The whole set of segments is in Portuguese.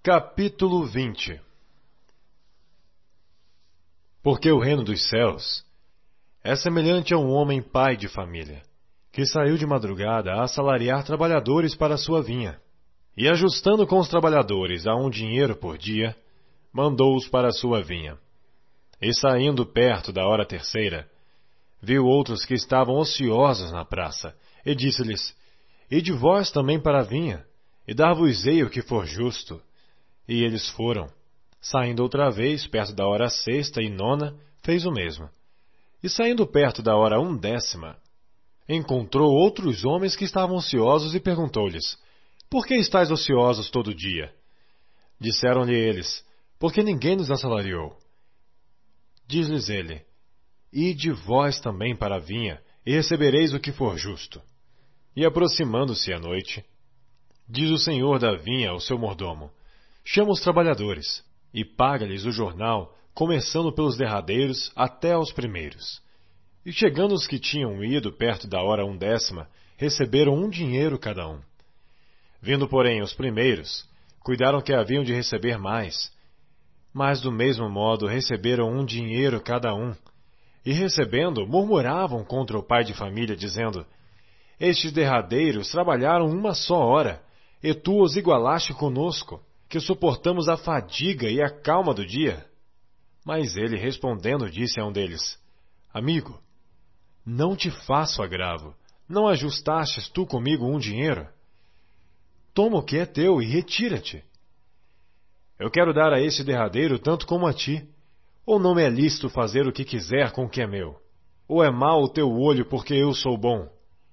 Capítulo 20. Porque o reino dos céus é semelhante a um homem pai de família, que saiu de madrugada a assalariar trabalhadores para a sua vinha, e ajustando com os trabalhadores a dinheiro por dia, mandou-os para a sua vinha. E saindo perto da hora terceira, viu outros que estavam ociosos na praça, e disse-lhes: Ide vós também para a vinha, e dar-vos-ei o que for justo. E eles foram. Saindo outra vez, perto da hora sexta e nona, fez o mesmo. E saindo perto da hora 10ª, encontrou outros homens que estavam ociosos e perguntou-lhes: Por que estáis ociosos todo dia? Disseram-lhe eles: Porque ninguém nos assalariou. Diz-lhes ele: Ide vós também para a vinha, e recebereis o que for justo. E aproximando-se a noite, diz o senhor da vinha ao seu mordomo: Chama os trabalhadores, e paga-lhes o jornal, começando pelos derradeiros até aos primeiros. E chegando os que tinham ido perto da hora 10ª, receberam dinheiro cada um. Vindo, porém, os primeiros, cuidaram que haviam de receber mais. Mas do mesmo modo receberam dinheiro cada um. E recebendo, murmuravam contra o pai de família, dizendo: Estes derradeiros trabalharam uma só hora, e tu os igualaste conosco, que suportamos a fadiga e a calma do dia. Mas ele, respondendo, disse a um deles: Amigo, não te faço agravo. Não ajustastes tu comigo dinheiro? Toma o que é teu e retira-te. Eu quero dar a este derradeiro tanto como a ti. Ou não me é lícito fazer o que quiser com o que é meu? Ou é mau o teu olho porque eu sou bom?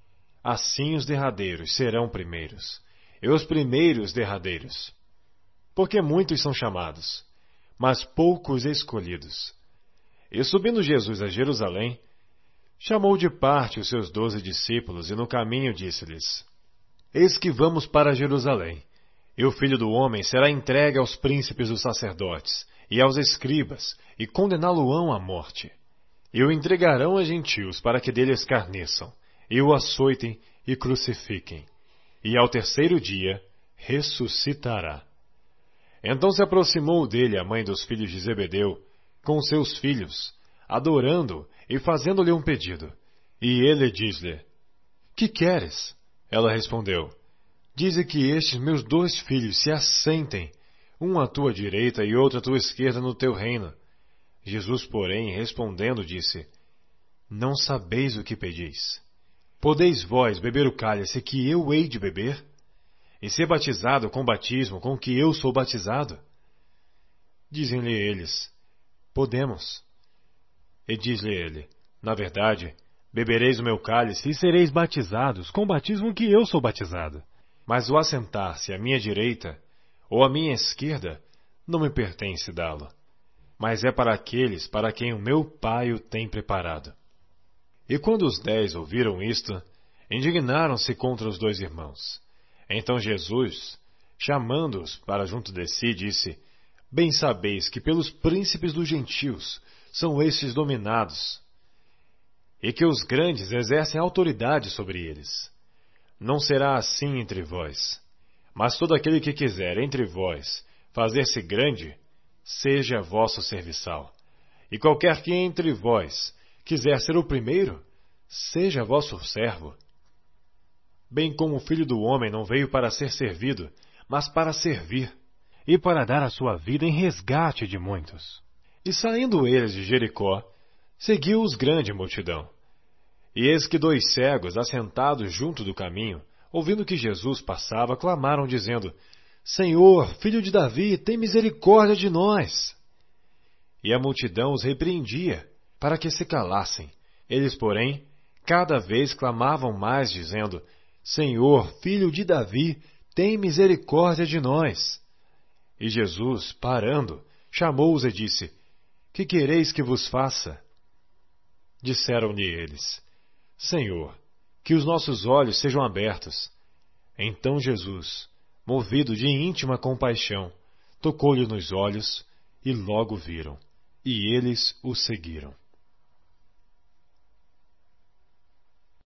Assim os derradeiros serão primeiros, e os primeiros derradeiros. Porque muitos são chamados, mas poucos escolhidos. E subindo Jesus a Jerusalém, chamou de parte os seus 12 discípulos, e no caminho disse-lhes: Eis que vamos para Jerusalém, e o Filho do Homem será entregue aos príncipes dos sacerdotes e aos escribas, e condená-lo-ão à morte. E o entregarão a gentios para que dele escarneçam, e o açoitem e crucifiquem. E ao terceiro dia ressuscitará. Então se aproximou dele a mãe dos filhos de Zebedeu, com seus filhos, adorando e fazendo-lhe um pedido. E ele diz-lhe: Que queres? Ela respondeu: Dize que estes meus 2 filhos se assentem, um à tua direita e outro à tua esquerda no teu reino. Jesus, porém, respondendo, disse: Não sabeis o que pedis. Podeis vós beber o cálice que eu hei de beber? E ser batizado com o batismo com que eu sou batizado? Dizem-lhe eles: Podemos. E diz-lhe ele: Na verdade, bebereis o meu cálice e sereis batizados com o batismo que eu sou batizado. Mas o assentar-se à minha direita ou à minha esquerda não me pertence dá-lo, mas é para aqueles para quem o meu Pai o tem preparado. E quando os 10 ouviram isto, indignaram-se contra os 2 irmãos. Então Jesus, chamando-os para junto de si, disse: Bem sabeis que pelos príncipes dos gentios são estes dominados, e que os grandes exercem autoridade sobre eles. Não será assim entre vós. Mas todo aquele que quiser entre vós fazer-se grande, seja vosso serviçal. E qualquer que entre vós quiser ser o primeiro, seja vosso servo. Bem como o Filho do Homem não veio para ser servido, mas para servir, e para dar a sua vida em resgate de muitos. E saindo eles de Jericó, seguiu-os grande multidão. E eis que 2 cegos, assentados junto do caminho, ouvindo que Jesus passava, clamaram, dizendo: Senhor, filho de Davi, tem misericórdia de nós. E a multidão os repreendia, para que se calassem. Eles, porém, cada vez clamavam mais, dizendo: Senhor, filho de Davi, tem misericórdia de nós. E Jesus, parando, chamou-os e disse: Que quereis que vos faça? Disseram-lhe eles: Senhor, que os nossos olhos sejam abertos. Então Jesus, movido de íntima compaixão, tocou-lhe nos olhos, e logo viram, e eles o seguiram.